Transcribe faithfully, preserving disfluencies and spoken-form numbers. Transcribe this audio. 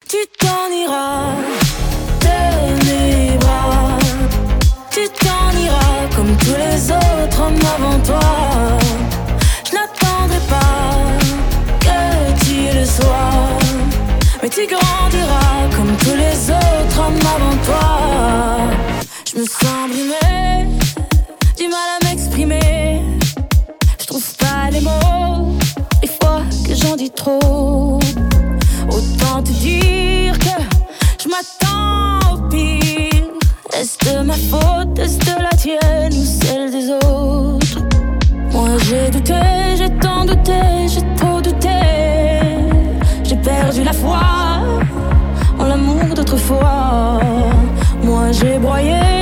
Tu t'en iras de mes bras. Tu t'en iras comme tous les autres hommes avant toi. Je n'attendrai pas que tu le sois, mais tu grandiras comme tous les autres hommes avant toi. Je me sens brimée, du mal à m'exprimer. Je trouve pas les mots, les fois que j'en dis trop. Autant te dire que je m'attends au pire. Est-ce de ma faute, est-ce de la tienne ou celle des autres? Moi j'ai douté, j'ai tant douté, j'ai trop douté. J'ai perdu la foi en l'amour d'autrefois. Moi j'ai broyé